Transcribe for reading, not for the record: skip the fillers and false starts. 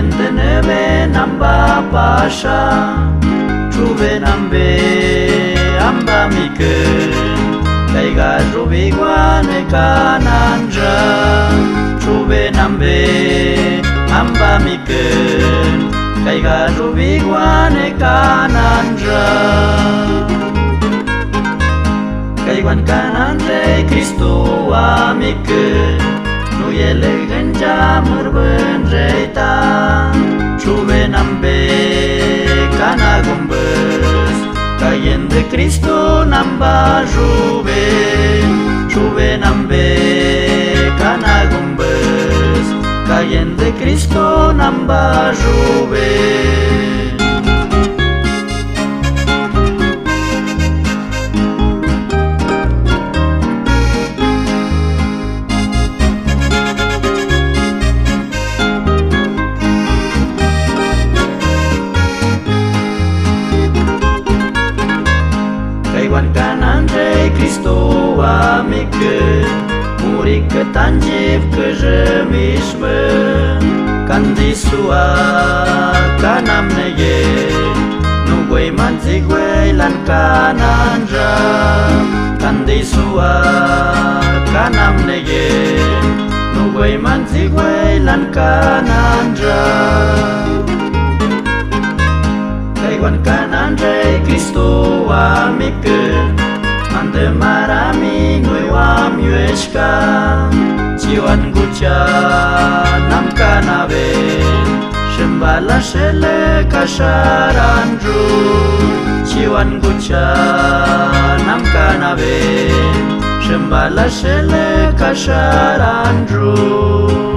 tenebe namba pasha chuve nambe amba mikun kaiga rubi guane kananja chuve nambe amba mikun kaiga rubi guane kananja kaigan kanandre Cristo amikun nu ele ganja murben reita chuve nambe kana gumbes cayen de Cristo namba juve chuve nambe kana gumbes cayen de Cristo namba juve Kaiwan kanandre Cristo amikun muri ke tanjib ke jemishme kandisua kanam neye nugoi manzigwe lan kananja kandisua kanam neye nugoi manzigwe lan kananja Kaiwan kanandre Cristo amikun ande marami ngui wam yueshka jiwan gucha nam kanave shembala shele kasharanju jiwan gucha nam kanave shembala shele kasharanju